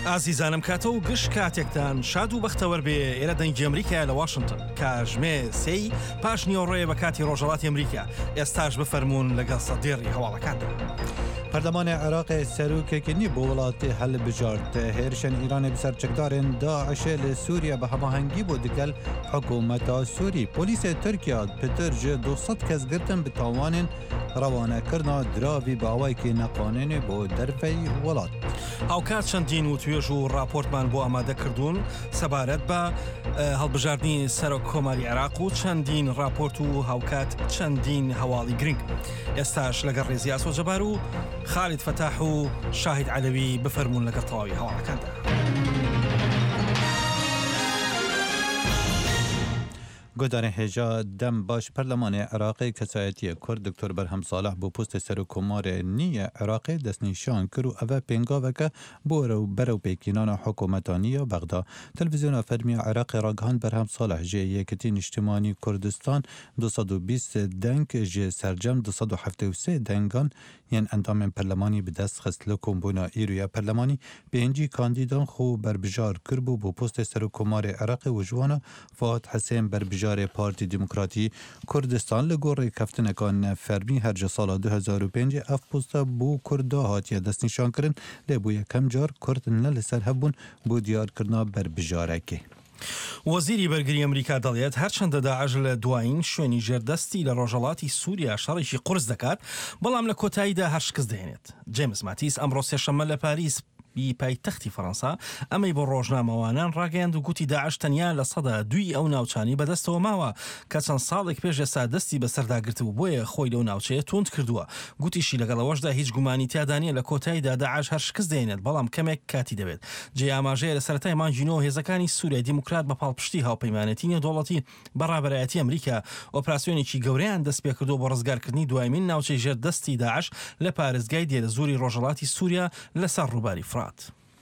ئازیزانم کاتە و گشت کاتێکتان شاد و بەختەوەر بێ ئێرە دەنگی ئەمریکا لە واشنگتن کاژمێ سێی پاش نیۆڕێ بە کاتی ڕۆژهەڵاتی ئەمریکا ئێستاش بفەرمونون لەگەڵ سەدێڕی هەواڵەکاندا. پەرلەمانی عێراق سەرۆکێکی بۆ وڵاتی هەڵبژارد هێرشن ئیرانی بسەر چەکدارên داعشê li Sûriye bi hemahengî bû digel hikûmeta Sûrî. Polîsê Tirkiya pitir ji 200 kes girtin bi tawanên rewanekirina diravî bi awayekî neqanûnî bo derfeyê welat. هاوکات چەندین و توێژ و راپۆرتمان بۆ ئامادە کردوون سەبارەت بە هەڵبژاردننی سەرۆک کۆماری عێراق و چەندین راپۆرت و هاوکات چەندین هەواڵی گرنگ. ئێستاش لەگەڵ ڕێزی ئاسۆ جەبار و خالید فەتاح و شاهید عەلەوی بفەرمونون لەگەڵ تەواوی هەواڵەکاندا. گۆدارên hêja dem baş Perlemanê Iraqê Kesayetiya Kurd Dr. Berhem Saleh bû postê Serokkomarê Nîye Iraqê destnîşan kir û ev e pêngaveke bo berewpêkînana hikûmetaniya Bexda. Televizyona Fermiya Iraqê ragihand Berhem Saleh ji Yekîtî Niştimanî Kurdistan 220 deng ji sercem 273 dengan yên endamên Perlemanî bi dest xist li kombûna îroya Perlemanî pêncî kandîdan xwe berbijar kir bû bo postê Serokkomarê Iraqê û ji wan Fuad Hesên berbijar Partî Demokratî Kurdistan li gor rêkeftineka neffermî her ji sala 2005 ev posta bû Kurda hatiye destnîşankirin lê bû yekem car Kurd ne li ser hebûn bû diyarkirina berbijarekê. وەزیری بەرگری ئەمریکا دەڵێت هەرچەندە داعش لە دوایین شوێنی ژێردەستی لە ڕۆژهەڵاتی سووریا شەڕێکی قورس دەکات بەڵام لە کۆتاییدا هەر شکست دێنێت. جێمس ماتیس ئەمڕۆ سێشەممە لە پاریس پایتەختی فەڕەنسا ئەمەی بۆ ڕۆژنامەوانان ڕاگەیاند و گوتی داعش تەنیا لە سەدا دوی ئەو ناوچانی بەدەستەوە ماوە کە چەند ساڵێک پێش ئێستا دەستی بەسەرداگرت و بۆیە خۆی لەو ناوچەیە تۆند کردووە. گوتیشی لەگەڵەوەشدا هیچ گومانی تیادا نیە لە کۆتاییدا داعش هەر شکست دێنێت بەڵام کەمێک کاتی دەبێت. جێ ئاماژەیە لە سەرەتای مانجینەوە هێزەکانی سووریای دیموکرات بە پاڵپشتی هاوپەیمانەتی نێودوڵەتی بەڕابەرایەتی ئەمریکا ئۆپراسیۆنێکی گەورەیان دەست پێ کردو بۆ ڕزگارکردنی دوایمین ناوچەی ژێردەستی داعش لە پارێزگای دێرە زۆری ڕۆژهەڵاتی سووریا لەسەر ڕووباری فرات.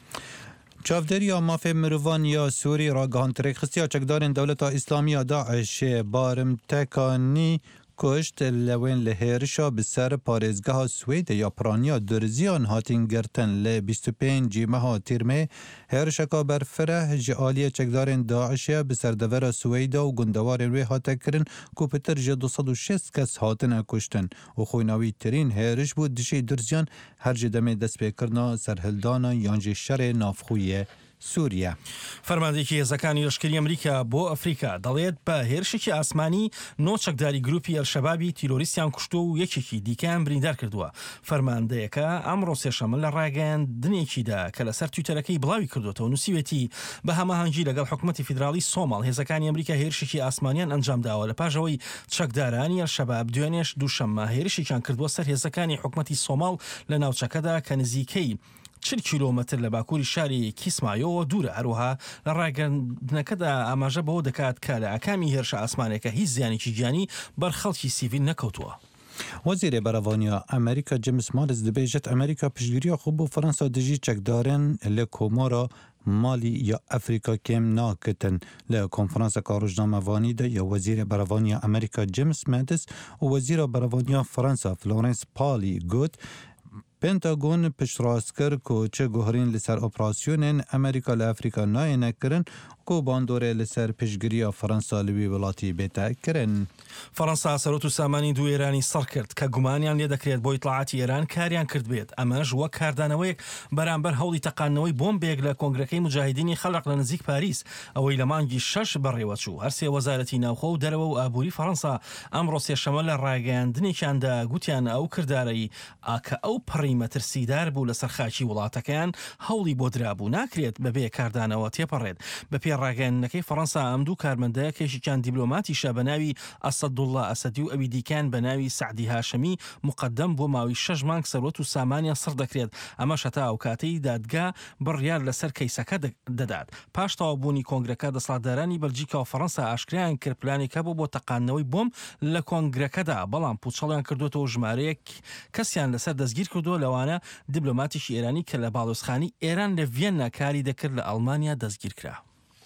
Çavderiya mafê mirovan ya Sûrî ragihand rêxistiya çekdarên Dewleta İslamiya Daişê barimtekanî kuşt lewên li hêrişa bi ser parêzgeha Swêdê ya piraniya dirziyan hatin girtin li 25 meha tîrmê hêrişeka berfireh ji aliyê çekdarên Daişê bi serdevera Swêda û gundewarên wê hate kirin ku pitir ji 206 kes hatine kuştin û xwînawî tirîn hêriş bû dişê dirziyan her ji demê destpêkirina serhildana yan jî şerê navxwîyê سووریا. فەرماندەیەکی هێزەکانی لەشکری ئەمریکا بۆ ئەفریقا دەڵێت بە هێرشێکی ئاسمانی نۆ چەکداری گروپی ئەلشەبابی تیرۆریستیان کوشتو و یەکێکی دیکەیان بریندار کردووە. فەرماندەیەکە ئەمڕۆ سێشەممە لە ڕاگەیاندنێکیدا کە لەسەر تویتەرەکەی بڵاوی کردوێتەوە نووسیوێتی بە هەماهەنگی لەگەڵ حکوومەتی فیدراڵی سۆماڵ هێزەکانی ئەمریکا هێرشێکی ئاسمانیان ئەنجامداوە لە پاشەوەی چەکدارانی ئەلشەباب دوێنێش دووشەممە هێرشێکیان کردووە سەر هێزەکانی حکوومەتی سۆماڵ لە ناوچەکەدا کە نزیکەی 40 کیلۆمەتر لە باکووری شاری کیسمایۆ دوورە. هەروەها لە ڕاگەاندنەکەدا ئاماژە بەوە دەکات کە لە ئاکامی هێرشە ئاسمانێکە هیچ زیانێکی گیانی بەرخەڵکی سیڤیل نەکەوتووە. وەزیرê berevaniya Amerîka James Mattis dibêjit Amerîka piştgiriya xwe bû Fransa dijî çekdarên li komara Malî ya Efrîka kêm nakitin. Li konferanseka rojnamevanî de ya Wezîrê Berevaniya Amerîka James Mattis û Wezîra Berevaniya Fransa Florence Parly got Pentagon piştrast kir ku çi guherîn li ser operasyonên Amerîka li Efrîka nayê nekirin ku bandorê li ser piştgiriya Fransa li wî welatî bête kirin. فەڕەنسا سەرۆت و سامانی دوو ئێرانی سەر کرد کە گومانیان لێ دەکرێت بۆ ئیتڵاعاتی ئێران کاریان کرد بێت. ئەمەش وەک کاردانەوەیەک بەرامبەر هەوڵی تەقاندنەوەی بۆمبێک لە کۆنگرەکەی مجاهیدینی خەڵق لە نزیک پاریس ئەوەی لە مانگی 6 بەڕێوەچوو. هەرسێ وەزارەتی ناوخۆ و دەرەوە و ئابووری فەڕەنسا ئەمڕۆ سێشەممە لە ڕاگەیاندنێکیاندا گوتیان ئەو کردارەی کە ئەو پڕی مەترسیدار بوو لەسەر خاکی وڵاتەکەیان هەوڵی بۆ درابوو ناکرێت بەبێ کاردانەوە تێپەڕێت. بە پێ ڕاگەیاندنەکەی فەڕەنسا ئەم دوو کارمەندەیە کێشێکیان دیبلۆماتیشە بە ناوی ئەسەدوڵڵا ئەسەدی و ئەوی دیکان بە ناوی سعدی هاشمی مقدم بۆ ماوەی 6 مانگ سەرۆت و سامانیان سڕ دەکرێت. ئەمە شەتا ئەو کاتەی دادگا بڕیار لەسەر کەیسەکە دەدات. پاش تەوابوونی کۆنگرەکە دەسەڵاتدارانی بەلجیکا و فەڕەنسا ئاشکرایان کرد پلانێکە بۆ تەقاندنەوەی بۆم لە کۆنگرەکەدا بەڵام پوچەڵیان کردوێتەوە ژمارەیەک کەسیان لەسەر دەستگیر کردووە لەوانە دیبلۆماتیشی ئێرانی کە لە باڵۆزخانی ئێران لە ڤێننا کاری دەکرد لە ئەڵمانیا دەستگیر کرا.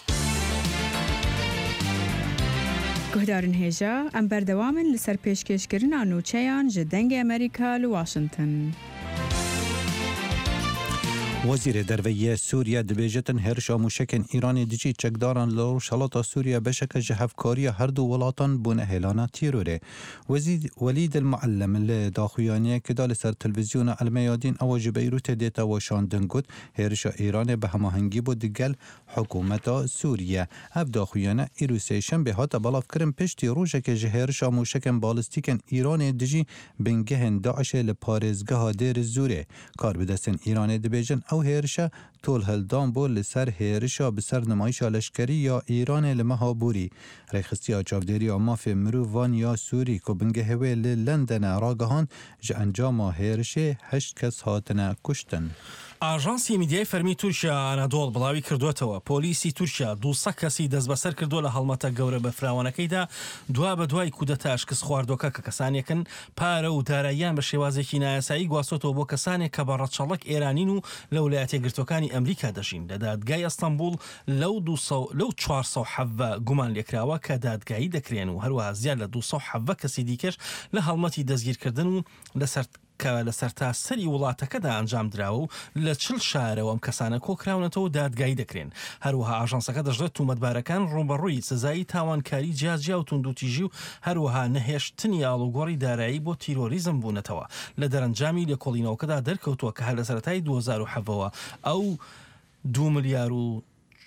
گهدارن هێژە ئەم بەردەوامن لەسەر پێشکەشکردنا نوچەیان ji dengê Amerîka li Washington. وزیر درویه سووریا دبیجتن هێرشا موشکên Îranê dicî çekdaran li rojhilata Sûriya beşeke ji hevkariya her du welatan bûne hêlana tîrorê. Welîd el-Muellem li daxuyaniyekê da li ser televizyona Elmeyadîn ew ji Beyrûtê dêta weşandin got hêrişa Îranê bi hemahengî bû digel hikûmeta Sûriye. Ev daxuyane îro sêşembe hate belavkirin piştî rojekê ji hêrişa mûşekên balîstîkên Îranê dijî bingehên Daişê li parêzgeha Dêr Zûrê. Karbidestên Îranê dibêjin ew hêrişa tol hildan bû li ser hêrişa bi ser nimayişa leşkerî ya Îranê li meha Borî. Rêxistiya çavdêriya mafê mirovan ya Sûrî ku bingehê wê li Lendenê ragihan ji encama hêrişê 8 kes hatine kuştin. ئاژانسی میدیای فەرمی تورکیا ئانادۆڵ بڵاوی کردوێتەوە پۆلیسی تورکیا 200 کەسی دەست بەسەر کردو لە هەڵمەتە گەورە بە فراوانەکەیدا دوا بە دوای کودەتا شکست خواردۆکە کە کەسانێکن پارە و داراییان بە شێوازێکی نایاسایی گواستۆتەوە بۆ کەسانێک کە بە ڕەچەڵک ئێرانین و لە ویلایەتە یەکگرتووەکانی ئەمریکا دەژین لە دادگای ئەستەمبول لەو 470 گومان لێکراوە کە دادگایی دەکرێن و هەروەها زیاد لە 270 کەسی دیکەش لە هەڵمەتی دەستگیرکردن و لە سەرتاسەری وڵاتەکەدا ئەنجام دراوە و لە 40 شارەوە ئەم کەسانە کۆکراونەتەوە دادگایی دەکرێن. هەروەها ئاژانسەکە دەژێت تومەتبارەکان ڕوبەڕووی سزایی تاوانکاری جیاجیا و توندوتیژی و هەروەها نەهێشتنی ئاڵوگۆڕی دارایی بۆ تیرۆریزم بوونەتەوە. لە دەرەنجامی لە کۆڵینەوەکەدا دەرکەوتووە کە هەر لە سەرەتای 2007ەوە ئەو 2 ملیار و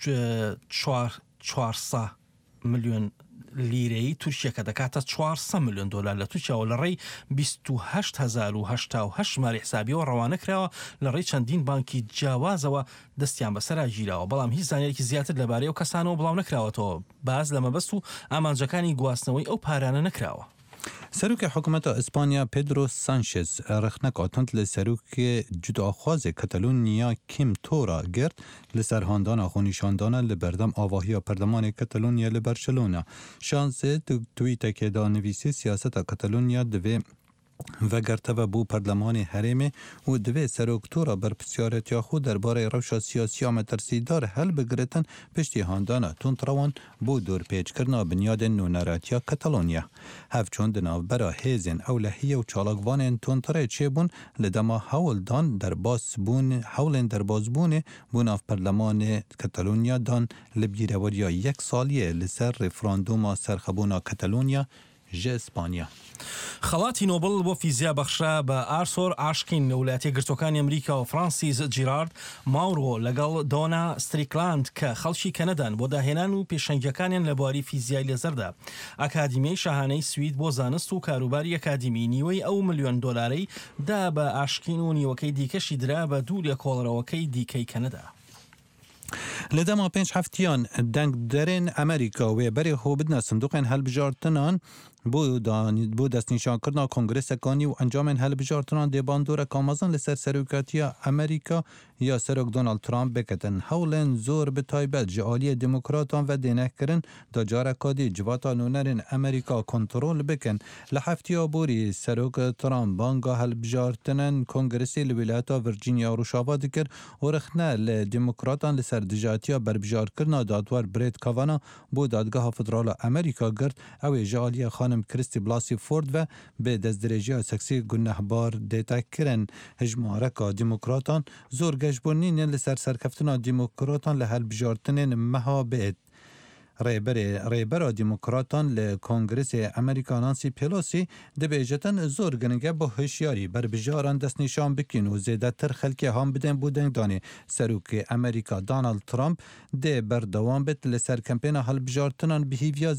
400 ملیۆن لیرەی تورکیەکە دەکاتە 400 ملیۆن دلار لە تورکیاوە لە ڕێی 28,088 ژمارە حسابیەوە ڕەوانە کراوە لە ڕێی چەندین بانکی جیاوازەوە دەستیان بەسەرا گیراوە بەڵام هیچ زانیارێکی زیاتر لەبارەی ئەو کەسانەوە بڵاو نەکراوەتەوە باز لە مەبەست و ئامانجەکانی گواستنەوەی ئەو پارانە نەکراوە. سەرۆکی حکوومەتە ئیسپانیا پێدرۆ سانشێز رەخنەکاتند لە سەرۆکی جوداخوازê Katalûnya Kim Tora girt li ser handana xwenîşandana li berdem avahiya Perlemanê Katalûnya li Barcelona. Şansê twîtekê da nivîsî siyaseta Katalûnya divê vegerteve bû Perlemanê Herêmê û divê seroktora berpirsiyaretiya xwe derbarê rewşa siyasî ya metirsîdar helbigiritin piştî handana tundrewan bû dorpêçkirina binyadên nûneretiya Katalûnya. Hevçûn di navbera hêzên ewlehiyê û çalakvanên tundtirê çêbûn li dema hewlên derbasbûnê bû nav Perlemanê Katalûnya dan li bîreveriya yek saliyê li ser referandûma serxebûna Katalûnya ji İspanya. خەڵاتی نۆبڵ بۆ فیزیا بەخشرا بە ئارسۆر ئاشکین لە ویلایەتە یەکگرتووەکانی ئەمریکا و فرانسیس جیرارد ماورۆ لەگەڵ دۆنا ستریکلاند کە خەڵکی کەنەدان بۆ داهێنان و پێشەنگیەکانیان لە بواری فیزیای لێزەردا. ئاکادیمیای شاهانەی سوید بۆ زانست و کاروباری ئەکادیمی نیوەی ئەو ملیۆن دۆلارەی دا بە ئاشکین و نیوەکەی دیکەشی درا بە دوو لێکۆڵەرەوەکەی دیکەی کەنەدا. Li dema 5 heftiyan dengderên Amerîka wê berê xwe bidine sindoqên helbijartinan بۆ destnîşankirina Kongresekanî û encamên helbijartinan dê bandoreka mezin li ser seroketiya Amerîka ya Serok Donald Trump biketin. Hewlên zor bi taybet ji aliyê demokratan ve dênehkirin da careka dî civata nûnerên Amerîka kontrol bikin. Li heftiya borî Serok Trump banga helbijartinên Kongresê li Wîlayeta Virginia rûşava dikir û rixne li demokratan li ser dijatiya berbijarkirina dadwar Brett Kavanaugh bû dadgeha Federala Amerîka girt ew ê ji aliyê خانم کریستی بلاسی فورد و به دەستدرێژیya seksî gunehbar dêtekirin. Hejmareka demokratan zor geşbûnînên li ser serkeftina demokratan li helbijartinên meha bêt. Rêbera demokratan li Kongresê Amerîka Nancy Pelosi dibêjetin zor ginige bi hişyarî berbijaran destnîşan bikin û zêdetir xelkê ham bidin bû dengdanê. Serokê Amerîka Donald Trump dê berdewam bit li ser kempêna helbijartinan bihîviya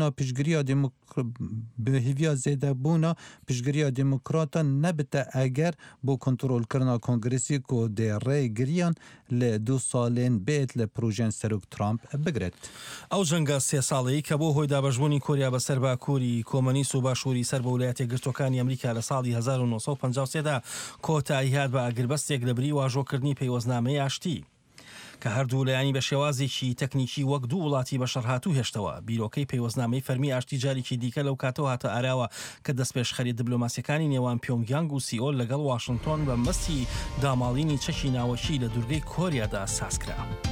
zêdebûna piştgiriya demokratan nebite eger bû kontrolkirina Kongresî ku dê rê giriyan li 2 salên bêt li projeyên Serok Trump bigiret. ئەو جەنگە 3 ساڵەیە کە بۆ هۆی دابەشبوونی کۆریا بەسەر باکووری کۆمەنیست و باشووری سەر بە ویلایەتە یەکگرتووەکانی ئەمریکا لە ساڵی 1953دا کۆتایی هات بە ئاگربەستێک لە بری واژۆکردنی پەیوەستنامەی ئاشتی کە هەردوو لایانی بە شێوازێکی تەکنیکی وەک دوو وڵاتی بەشەر هاتوو هێشتەوە. بیرۆکەی پەیوەستنامەی فەرمی ئاشتی جارێکی دیکە لەو کاتەوە هاتە ئاراوە کە دەستپێشخەری دیبلۆماسیەکانی نێوان پیۆنگیانگ و سیئۆل لەگەڵ واشنگتۆن بە مەستی داماڵینی چەکی ناوەکی لە دوورگەی کۆریادا سازکرا.